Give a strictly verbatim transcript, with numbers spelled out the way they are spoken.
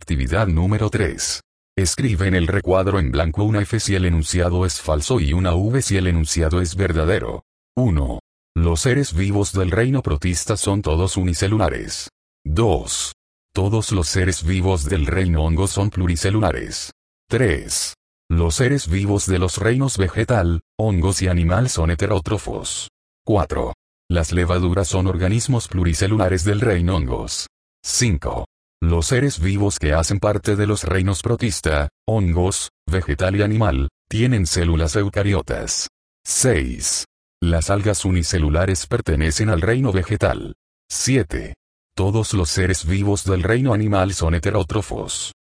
Actividad número tres. Escribe en el recuadro en blanco una F si el enunciado es falso y una V si el enunciado es verdadero. uno. Los seres vivos del reino protista son todos unicelulares. dos. Todos los seres vivos del reino hongo son pluricelulares. tres. Los seres vivos de los reinos vegetal, hongos y animal son heterótrofos. cuatro. Las levaduras son organismos pluricelulares del reino hongos. cinco. Los seres vivos que hacen parte de los reinos protista, hongos, vegetal y animal, tienen células eucariotas. seis. Las algas unicelulares pertenecen al reino vegetal. siete. Todos los seres vivos del reino animal son heterótrofos.